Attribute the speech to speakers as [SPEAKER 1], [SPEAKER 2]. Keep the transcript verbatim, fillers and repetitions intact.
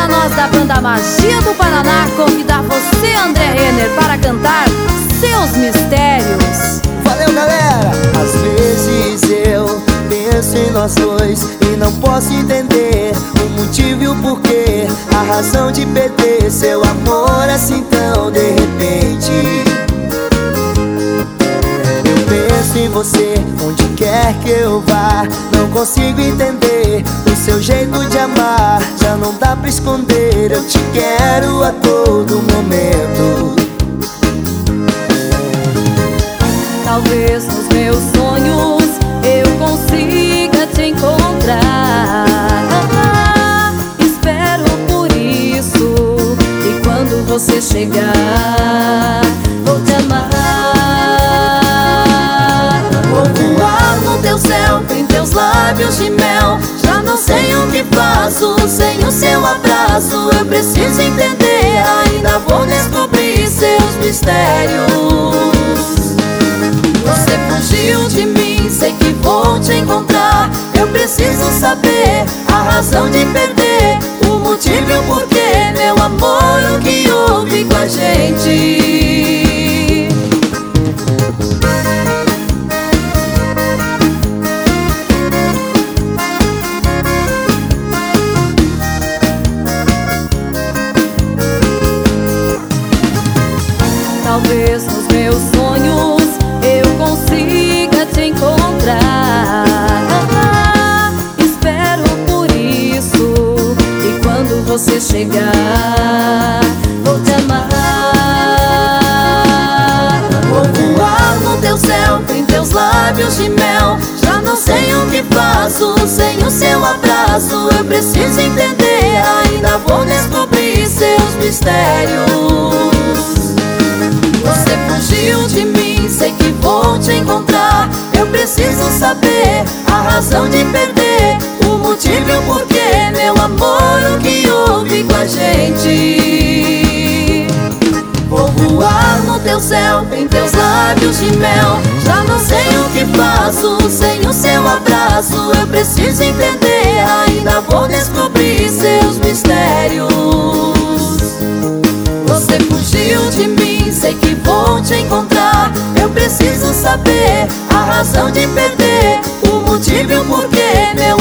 [SPEAKER 1] para nós da banda Magia do Paraná, convidar você, André Renner, para cantar Seus Mistérios.
[SPEAKER 2] Valeu, galera! Às vezes eu penso em nós dois e não posso entender o motivo e o porquê, a razão de perder seu amor assim tão de repente. Eu penso em você onde quer que eu vá, não consigo entender o seu jeito de amar. Já não dá pra esconder, eu te quero a todo momento.
[SPEAKER 1] Talvez nos meus sonhos eu consiga te encontrar. Ah, espero por isso, e quando você chegar, vou te amar. Vou voar no teu céu, em teus lábios de mel. Já não sei o que faço sem o seu abraço. Eu preciso entender, ainda vou descobrir seus mistérios. Você fugiu de mim, sei que vou te encontrar. Eu preciso saber a razão de perder, o motivo e o porquê, meu amor, o que houve com a gente. Talvez nos meus sonhos eu consiga te encontrar. Ah, espero por isso, e quando você chegar, vou te amar. Vou voar no teu céu, em teus lábios de mel. Já não sei o que faço sem o seu abraço. Eu preciso entender, ainda vou descobrir seus mistérios. Você fugiu de mim, sei que vou te encontrar. Eu preciso saber a razão de perder, o motivo e o porquê, meu amor, o que houve com a gente. Vou voar no teu céu, em teus lábios de mel. Já não sei o que faço sem o seu abraço. Eu preciso entender, ainda vou descobrir seus mistérios. Você fugiu de mim, sei que vou te encontrar. Eu preciso saber a razão de perder, o motivo e o porquê, meu